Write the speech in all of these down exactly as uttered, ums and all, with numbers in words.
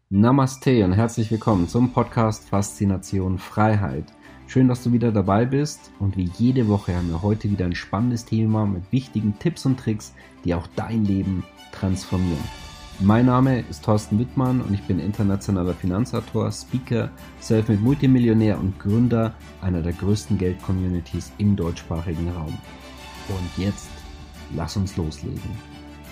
Namaste und herzlich willkommen zum Podcast Faszination Freiheit. Schön, dass du wieder dabei bist und wie jede Woche haben wir heute wieder ein spannendes Thema mit wichtigen Tipps und Tricks, die auch dein Leben transformieren. Mein Name ist Thorsten Wittmann und ich bin internationaler Finanzautor, Speaker, Selfmade Multimillionär und Gründer einer der größten Geld-Communities im deutschsprachigen Raum. Und jetzt lass uns loslegen.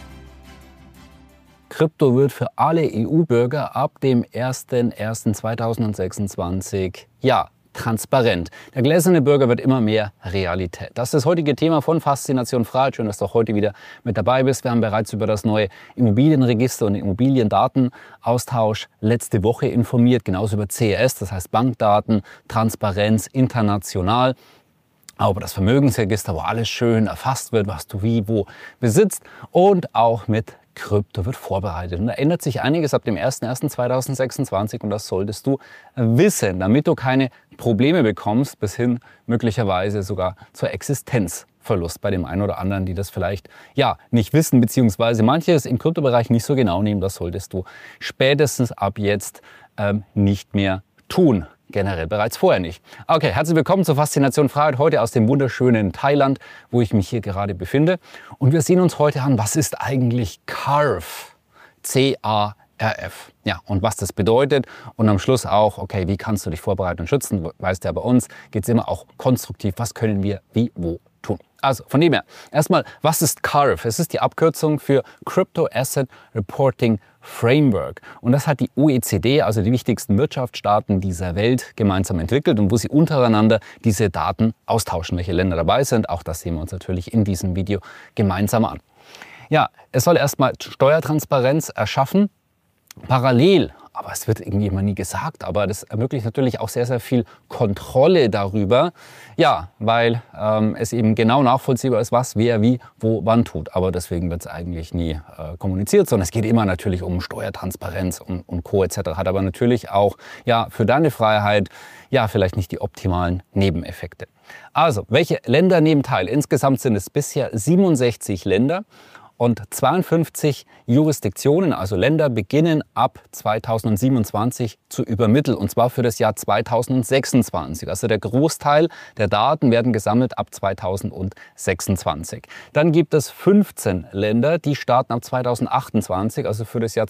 Krypto wird für alle E U-Bürger ab dem ersten ersten zweitausendsechsundzwanzig ja, transparent. Der gläserne Bürger wird immer mehr Realität. Das ist das heutige Thema von Faszination Freiheit. Schön, dass du auch heute wieder mit dabei bist. Wir haben bereits über das neue Immobilienregister und den Immobiliendatenaustausch letzte Woche informiert. Genauso über C S, das heißt Bankdaten, Transparenz international. Aber das Vermögensregister, wo alles schön erfasst wird, was du wie, wo besitzt, und auch mit Krypto wird vorbereitet. Und da ändert sich einiges ab dem ersten ersten zweitausendsechsundzwanzig und das solltest du wissen, damit du keine Probleme bekommst, bis hin möglicherweise sogar zur Existenzverlust bei dem einen oder anderen, die das vielleicht ja nicht wissen, beziehungsweise manches im Kryptobereich nicht so genau nehmen. Das solltest du spätestens ab jetzt ähm, nicht mehr tun. Generell bereits vorher nicht. Okay, herzlich willkommen zur Faszination Freiheit, heute aus dem wunderschönen Thailand, wo ich mich hier gerade befinde. Und wir sehen uns heute an, was ist eigentlich C A R F? C A R F. Ja, und was das bedeutet. Und am Schluss auch, okay, wie kannst du dich vorbereiten und schützen? Weißt du ja, bei uns geht es immer auch konstruktiv. Was können wir wie, wo tun? Also von dem her, erstmal, was ist C A R F? Es ist die Abkürzung für Crypto Asset Reporting Framework. Und das hat die O E C D, also die wichtigsten Wirtschaftsstaaten dieser Welt, gemeinsam entwickelt und wo sie untereinander diese Daten austauschen, welche Länder dabei sind. Auch das sehen wir uns natürlich in diesem Video gemeinsam an. Ja, es soll erstmal Steuertransparenz erschaffen, parallel. Aber es wird irgendwie immer nie gesagt, aber das ermöglicht natürlich auch sehr, sehr viel Kontrolle darüber. Ja, weil ähm, es eben genau nachvollziehbar ist, was, wer, wie, wo, wann tut. Aber deswegen wird es eigentlich nie äh, kommuniziert, sondern es geht immer natürlich um Steuertransparenz und, und Co. et cetera. Hat aber natürlich auch ja, für deine Freiheit ja vielleicht nicht die optimalen Nebeneffekte. Also, welche Länder nehmen teil? Insgesamt sind es bisher siebenundsechzig Länder. Und zweiundfünfzig Jurisdiktionen, also Länder, beginnen ab zweitausendsiebenundzwanzig zu übermitteln, und zwar für das Jahr zweitausendsechsundzwanzig. Also der Großteil der Daten werden gesammelt ab zweitausendsechsundzwanzig. Dann gibt es fünfzehn Länder, die starten ab zweitausendachtundzwanzig, also für das Jahr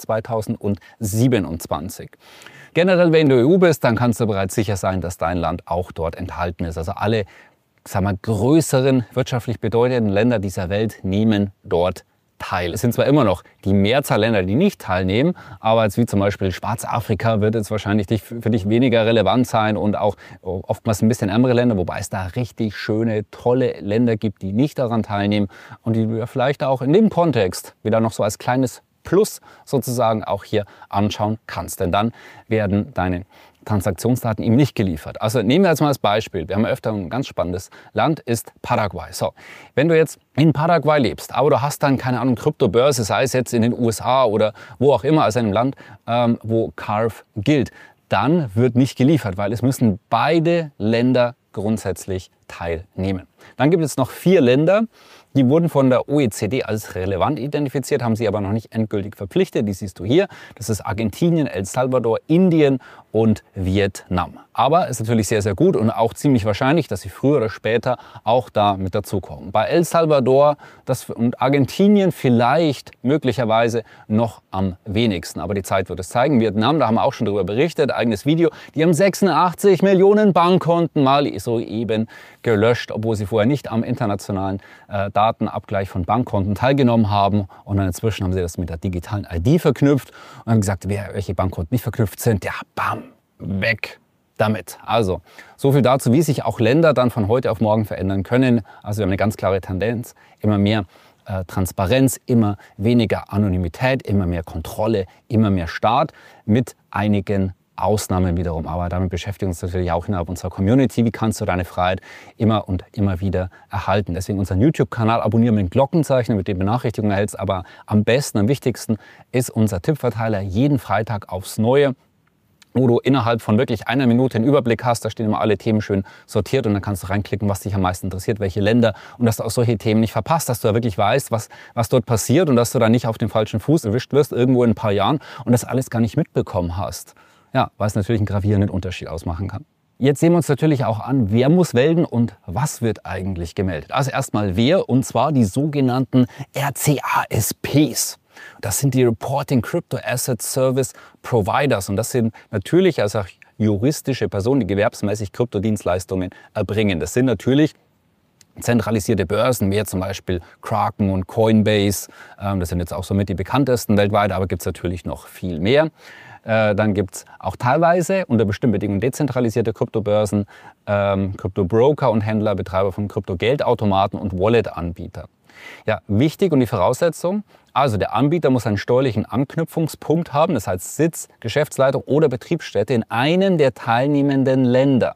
zweitausendsiebenundzwanzig. Generell, wenn du in der E U bist, dann kannst du bereits sicher sein, dass dein Land auch dort enthalten ist. Also alle sagen wir, größeren, wirtschaftlich bedeutenden Länder dieser Welt nehmen dort teil. Es sind zwar immer noch die Mehrzahl Länder, die nicht teilnehmen, aber jetzt wie zum Beispiel Schwarzafrika wird jetzt wahrscheinlich für dich weniger relevant sein und auch oftmals ein bisschen ärmere Länder, wobei es da richtig schöne, tolle Länder gibt, die nicht daran teilnehmen und die du vielleicht auch in dem Kontext wieder noch so als kleines Plus sozusagen auch hier anschauen kannst. Denn dann werden deine Transaktionsdaten ihm nicht geliefert. Also nehmen wir jetzt mal als Beispiel, wir haben ja öfter ein ganz spannendes Land, ist Paraguay. So, wenn du jetzt in Paraguay lebst, aber du hast dann, keine Ahnung, Kryptobörse, sei es jetzt in den U S A oder wo auch immer, also in einem Land, ähm, wo C A R F gilt, dann wird nicht geliefert, weil es müssen beide Länder grundsätzlich teilnehmen. Dann gibt es noch vier Länder, die wurden von der O E C D als relevant identifiziert, haben sie aber noch nicht endgültig verpflichtet. Die siehst du hier. Das ist Argentinien, El Salvador, Indien und Vietnam. Aber es ist natürlich sehr, sehr gut und auch ziemlich wahrscheinlich, dass sie früher oder später auch da mit dazukommen. Bei El Salvador das und Argentinien vielleicht möglicherweise noch am wenigsten. Aber die Zeit wird es zeigen. Vietnam, da haben wir auch schon darüber berichtet, eigenes Video. Die haben sechsundachtzig Millionen Bankkonten mal soeben gelöscht, obwohl sie vorher nicht am internationalen äh, Datenabgleich von Bankkonten teilgenommen haben. Und dann inzwischen haben sie das mit der digitalen I D verknüpft und haben gesagt, wer, welche Bankkonten nicht verknüpft sind, ja, bam, weg damit. Also, so viel dazu, wie sich auch Länder dann von heute auf morgen verändern können. Also wir haben eine ganz klare Tendenz, immer mehr äh, Transparenz, immer weniger Anonymität, immer mehr Kontrolle, immer mehr Staat mit einigen Ausnahmen wiederum. Aber damit beschäftigen wir uns natürlich auch innerhalb unserer Community. Wie kannst du deine Freiheit immer und immer wieder erhalten? Deswegen unseren YouTube-Kanal abonnieren mit dem Glockenzeichen, mit dem Benachrichtigungen erhältst. Aber am besten, am wichtigsten ist unser Tippverteiler jeden Freitag aufs Neue, wo du innerhalb von wirklich einer Minute einen Überblick hast. Da stehen immer alle Themen schön sortiert und dann kannst du reinklicken, was dich am meisten interessiert, welche Länder, und dass du auch solche Themen nicht verpasst, dass du da wirklich weißt, was, was dort passiert und dass du da nicht auf dem falschen Fuß erwischt wirst irgendwo in ein paar Jahren und das alles gar nicht mitbekommen hast. Ja, weil es natürlich einen gravierenden Unterschied ausmachen kann. Jetzt sehen wir uns natürlich auch an, wer muss melden und was wird eigentlich gemeldet. Also erstmal wer, und zwar die sogenannten R C A S Ps. Das sind die Reporting Crypto Asset Service Providers und das sind natürlich also auch juristische Personen, die gewerbsmäßig Kryptodienstleistungen erbringen. Das sind natürlich zentralisierte Börsen, wie zum Beispiel Kraken und Coinbase. Das sind jetzt auch somit die bekanntesten weltweit, aber gibt es natürlich noch viel mehr. Dann gibt es auch teilweise unter bestimmten Bedingungen dezentralisierte Kryptobörsen, ähm, Kryptobroker und Händler, Betreiber von Kryptogeldautomaten und Wallet-Anbieter. Ja, wichtig und die Voraussetzung, also der Anbieter muss einen steuerlichen Anknüpfungspunkt haben, das heißt Sitz, Geschäftsleitung oder Betriebsstätte in einem der teilnehmenden Länder.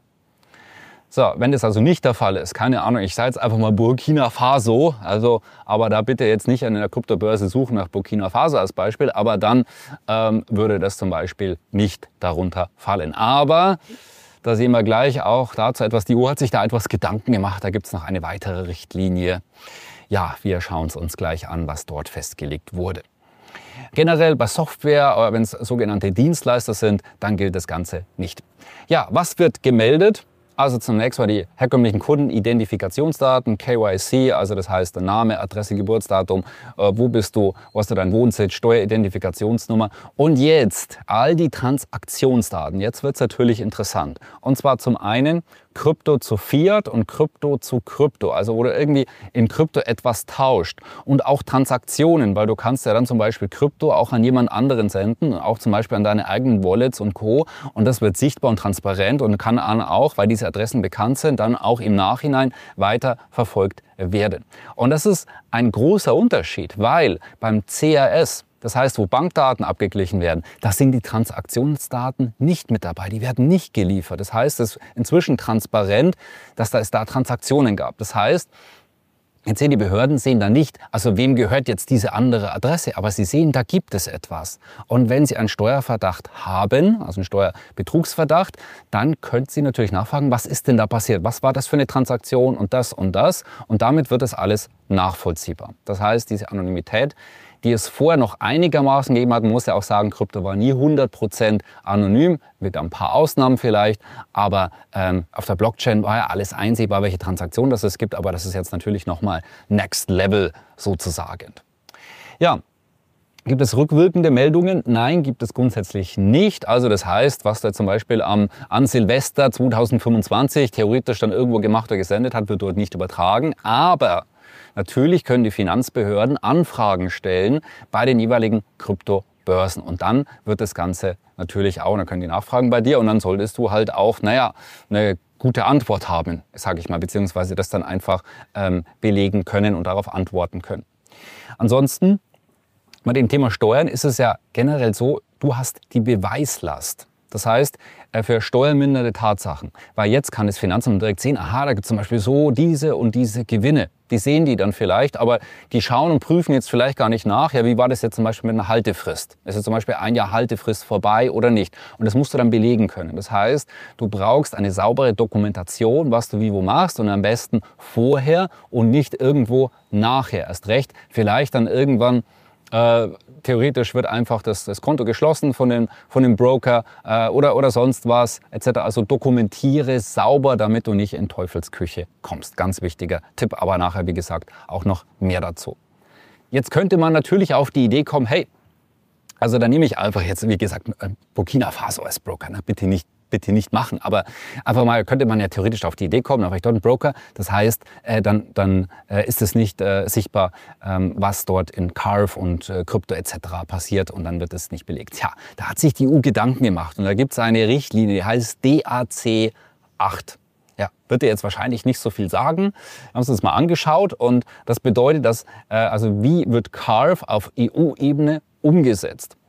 So, wenn das also nicht der Fall ist, keine Ahnung, ich sage jetzt einfach mal Burkina Faso, also, aber da bitte jetzt nicht an der Kryptobörse suchen nach Burkina Faso als Beispiel, aber dann ähm, würde das zum Beispiel nicht darunter fallen. Aber da sehen wir gleich auch dazu etwas, die E U hat sich da etwas Gedanken gemacht, da gibt es noch eine weitere Richtlinie. Ja, wir schauen es uns gleich an, was dort festgelegt wurde. Generell bei Software, aber wenn es sogenannte Dienstleister sind, dann gilt das Ganze nicht. Ja, was wird gemeldet? Also zunächst mal die herkömmlichen Kundenidentifikationsdaten, K Y C, also das heißt Name, Adresse, Geburtsdatum, äh, wo bist du, wo hast du deinen Wohnsitz, Steueridentifikationsnummer und jetzt all die Transaktionsdaten. Jetzt wird es natürlich interessant. Und zwar zum einen Krypto zu Fiat und Krypto zu Krypto, also wo du irgendwie in Krypto etwas tauscht und auch Transaktionen, weil du kannst ja dann zum Beispiel Krypto auch an jemand anderen senden, auch zum Beispiel an deine eigenen Wallets und Co. Und das wird sichtbar und transparent und kann dann auch, weil diese Adressen bekannt sind, dann auch im Nachhinein weiter verfolgt werden. Und das ist ein großer Unterschied, weil beim C R S, das heißt, wo Bankdaten abgeglichen werden, da sind die Transaktionsdaten nicht mit dabei, die werden nicht geliefert. Das heißt, es ist inzwischen transparent, dass da es da Transaktionen gab. Das heißt, jetzt sehen die Behörden sehen da nicht, also wem gehört jetzt diese andere Adresse, aber sie sehen, da gibt es etwas. Und wenn sie einen Steuerverdacht haben, also einen Steuerbetrugsverdacht, dann können sie natürlich nachfragen, was ist denn da passiert? Was war das für eine Transaktion und das und das? Und damit wird das alles nachvollziehbar. Das heißt, diese Anonymität, die es vorher noch einigermaßen gegeben hat, man muss ja auch sagen, Krypto war nie hundert Prozent anonym, mit ein paar Ausnahmen vielleicht, aber ähm, auf der Blockchain war ja alles einsehbar, welche Transaktionen das es gibt, aber das ist jetzt natürlich nochmal Next Level sozusagen. Ja. Gibt es rückwirkende Meldungen? Nein, gibt es grundsätzlich nicht. Also das heißt, was da zum Beispiel am, an Silvester zweitausendfünfundzwanzig theoretisch dann irgendwo gemacht oder gesendet hat, wird dort nicht übertragen. Aber natürlich können die Finanzbehörden Anfragen stellen bei den jeweiligen Kryptobörsen. Und dann wird das Ganze natürlich auch, dann können die nachfragen bei dir und dann solltest du halt auch, naja, eine gute Antwort haben, sage ich mal, beziehungsweise das dann einfach ähm, belegen können und darauf antworten können. Ansonsten, bei dem Thema Steuern ist es ja generell so, du hast die Beweislast. Das heißt, für steuermindernde Tatsachen. Weil jetzt kann das Finanzamt direkt sehen, aha, da gibt es zum Beispiel so diese und diese Gewinne. Die sehen die dann vielleicht, aber die schauen und prüfen jetzt vielleicht gar nicht nach, ja, wie war das jetzt zum Beispiel mit einer Haltefrist? Ist jetzt zum Beispiel ein Jahr Haltefrist vorbei oder nicht? Und das musst du dann belegen können. Das heißt, du brauchst eine saubere Dokumentation, was du wie wo machst und am besten vorher und nicht irgendwo nachher. Erst recht, vielleicht dann irgendwann Äh, theoretisch wird einfach das, das Konto geschlossen von dem, von dem Broker äh, oder, oder sonst was et cetera. Also dokumentiere sauber, damit du nicht in Teufelsküche kommst. Ganz wichtiger Tipp, aber nachher, wie gesagt, auch noch mehr dazu. Jetzt könnte man natürlich auf die Idee kommen, hey, also da nehme ich einfach jetzt, wie gesagt, Burkina Faso als Broker, ne? bitte nicht bitte nicht machen. Aber einfach mal könnte man ja theoretisch auf die Idee kommen, aber ich dort ein Broker. Das heißt, äh, dann, dann äh, ist es nicht äh, sichtbar, ähm, was dort in Carve und äh, Krypto et cetera passiert und dann wird es nicht belegt. Tja, da hat sich die E U Gedanken gemacht und da gibt es eine Richtlinie, die heißt D A C acht. Ja, wird dir jetzt wahrscheinlich nicht so viel sagen. Wir haben uns das mal angeschaut und das bedeutet, dass, äh, also wie wird Carve auf E U-Ebene umgesetzt?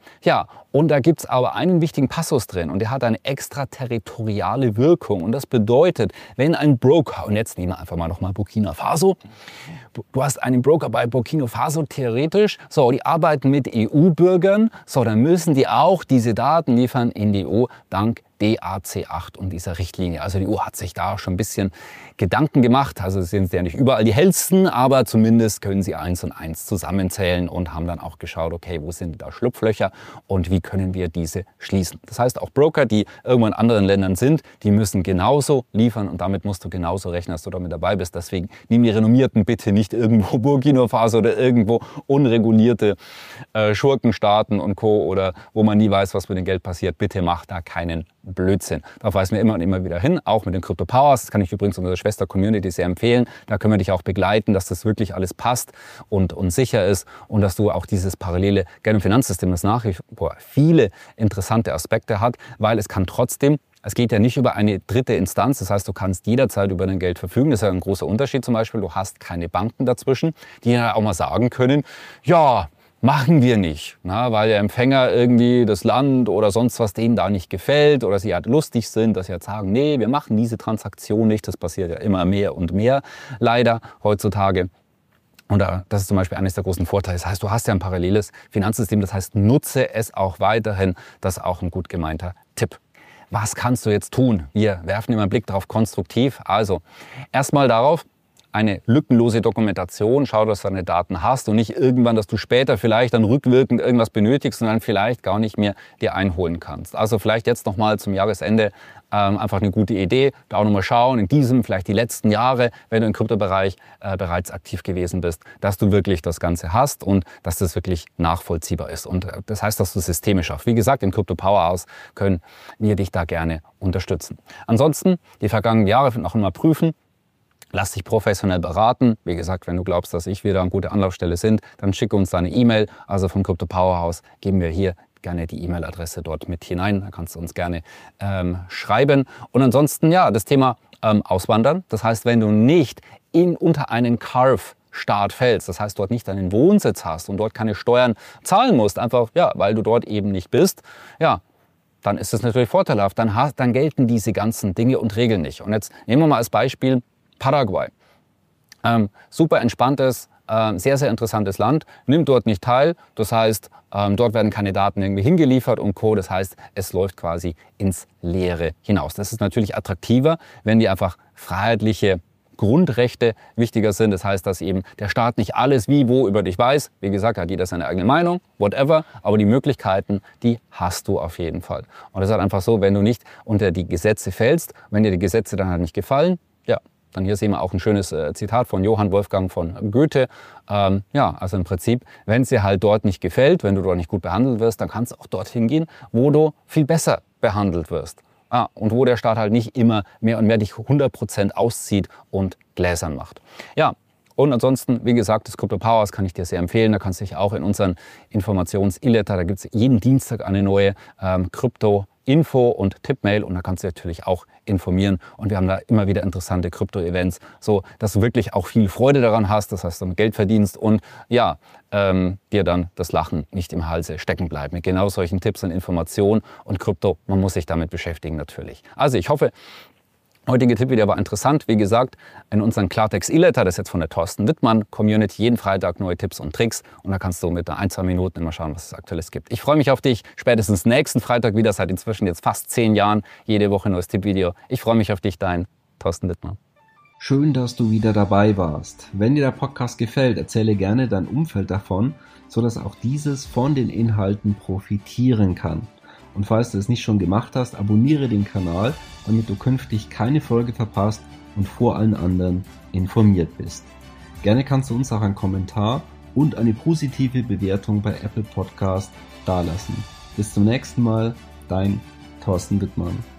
Ja, und da gibt es aber einen wichtigen Passus drin und der hat eine extraterritoriale Wirkung. Und das bedeutet, wenn ein Broker, und jetzt nehmen wir einfach mal nochmal Burkina Faso, du hast einen Broker bei Burkina Faso theoretisch, so, die arbeiten mit E U-Bürgern, so, dann müssen die auch diese Daten liefern in die E U dank D A C acht und dieser Richtlinie. Also die E U hat sich da schon ein bisschen Gedanken gemacht. Also sind sie ja nicht überall die hellsten, aber zumindest können sie eins und eins zusammenzählen und haben dann auch geschaut, okay, wo sind da Schlupflöcher und wie können wir diese schließen. Das heißt, auch Broker, die irgendwo in anderen Ländern sind, die müssen genauso liefern und damit musst du genauso rechnen, dass du damit dabei bist. Deswegen nimm die Renommierten bitte nicht irgendwo Burkina Faso oder irgendwo unregulierte äh, Schurkenstaaten und Co. oder wo man nie weiß, was mit dem Geld passiert. Bitte mach da keinen Blödsinn. Darauf weisen wir immer und immer wieder hin, auch mit den Crypto Powers. Das kann ich übrigens unserer Schwester-Community sehr empfehlen. Da können wir dich auch begleiten, dass das wirklich alles passt und, und sicher ist und dass du auch dieses parallele Geld- und Finanzsystem, das nach wie vor viele interessante Aspekte hat, weil es kann trotzdem, es geht ja nicht über eine dritte Instanz, das heißt, du kannst jederzeit über dein Geld verfügen. Das ist ja ein großer Unterschied zum Beispiel. Du hast keine Banken dazwischen, die ja auch mal sagen können, ja, machen wir nicht, na, weil der Empfänger irgendwie das Land oder sonst was denen da nicht gefällt oder sie halt lustig sind, dass sie halt sagen, nee, wir machen diese Transaktion nicht. Das passiert ja immer mehr und mehr, leider heutzutage. Und das ist zum Beispiel eines der großen Vorteile. Das heißt, du hast ja ein paralleles Finanzsystem, das heißt, nutze es auch weiterhin. Das ist auch ein gut gemeinter Tipp. Was kannst du jetzt tun? Wir werfen immer einen Blick darauf konstruktiv. Also erstmal darauf, eine lückenlose Dokumentation, schau, dass du deine Daten hast und nicht irgendwann, dass du später vielleicht dann rückwirkend irgendwas benötigst und dann vielleicht gar nicht mehr dir einholen kannst. Also vielleicht jetzt nochmal zum Jahresende ähm, einfach eine gute Idee, da auch nochmal schauen, in diesem, vielleicht die letzten Jahre, wenn du im Kryptobereich äh, bereits aktiv gewesen bist, dass du wirklich das Ganze hast und dass das wirklich nachvollziehbar ist. Und äh, das heißt, dass du Systeme schaffst. Wie gesagt, im Crypto Powerhouse können wir dich da gerne unterstützen. Ansonsten, die vergangenen Jahre noch einmal prüfen. Lass dich professionell beraten. Wie gesagt, wenn du glaubst, dass ich wieder eine gute Anlaufstelle sind, dann schicke uns deine E-Mail. Also vom Crypto Powerhouse geben wir hier gerne die E-Mail-Adresse dort mit hinein. Da kannst du uns gerne ähm, schreiben. Und ansonsten, ja, das Thema ähm, Auswandern. Das heißt, wenn du nicht in, unter einen Carve-Staat fällst, das heißt, dort nicht deinen Wohnsitz hast und dort keine Steuern zahlen musst, einfach, ja, weil du dort eben nicht bist, ja, dann ist es natürlich vorteilhaft. Dann, hast, dann gelten diese ganzen Dinge und Regeln nicht. Und jetzt nehmen wir mal als Beispiel Paraguay. Ähm, super entspanntes, äh, sehr, sehr interessantes Land. Nimm dort nicht teil. Das heißt, ähm, dort werden keine Daten irgendwie hingeliefert und Co. Das heißt, es läuft quasi ins Leere hinaus. Das ist natürlich attraktiver, wenn die einfach freiheitliche Grundrechte wichtiger sind. Das heißt, dass eben der Staat nicht alles wie, wo über dich weiß. Wie gesagt, hat jeder seine eigene Meinung, whatever. Aber die Möglichkeiten, die hast du auf jeden Fall. Und das ist halt einfach so, wenn du nicht unter die Gesetze fällst, wenn dir die Gesetze dann halt nicht gefallen, ja, dann hier sehen wir auch ein schönes äh, Zitat von Johann Wolfgang von Goethe. Ähm, ja, also im Prinzip, wenn es dir halt dort nicht gefällt, wenn du dort nicht gut behandelt wirst, dann kannst du auch dorthin gehen, wo du viel besser behandelt wirst. Ah, und wo der Staat halt nicht immer mehr und mehr dich hundert Prozent auszieht und gläsern macht. Ja, und ansonsten, wie gesagt, das Crypto Powers kann ich dir sehr empfehlen. Da kannst du dich auch in unseren Informations-E-Letter, da gibt es jeden Dienstag eine neue ähm, Krypto- Info und Tippmail und da kannst du natürlich auch informieren und wir haben da immer wieder interessante Krypto-Events, so dass du wirklich auch viel Freude daran hast, das heißt, du Geld verdienst und ja, ähm, dir dann das Lachen nicht im Halse stecken bleibt. Mit genau solchen Tipps und Informationen und Krypto, man muss sich damit beschäftigen natürlich. Also ich hoffe, heutige Tippvideo war interessant. Wie gesagt, in unserem Klartext E-Letter, das ist jetzt von der Thorsten Wittmann Community, jeden Freitag neue Tipps und Tricks. Und da kannst du mit ein, zwei Minuten immer schauen, was es Aktuelles gibt. Ich freue mich auf dich. Spätestens nächsten Freitag wieder, seit inzwischen jetzt fast zehn Jahren. Jede Woche ein neues Tippvideo. Ich freue mich auf dich, dein Thorsten Wittmann. Schön, dass du wieder dabei warst. Wenn dir der Podcast gefällt, erzähle gerne dein Umfeld davon, sodass auch dieses von den Inhalten profitieren kann. Und falls du es nicht schon gemacht hast, abonniere den Kanal, damit du künftig keine Folge verpasst und vor allen anderen informiert bist. Gerne kannst du uns auch einen Kommentar und eine positive Bewertung bei Apple Podcast dalassen. Bis zum nächsten Mal, dein Thorsten Wittmann.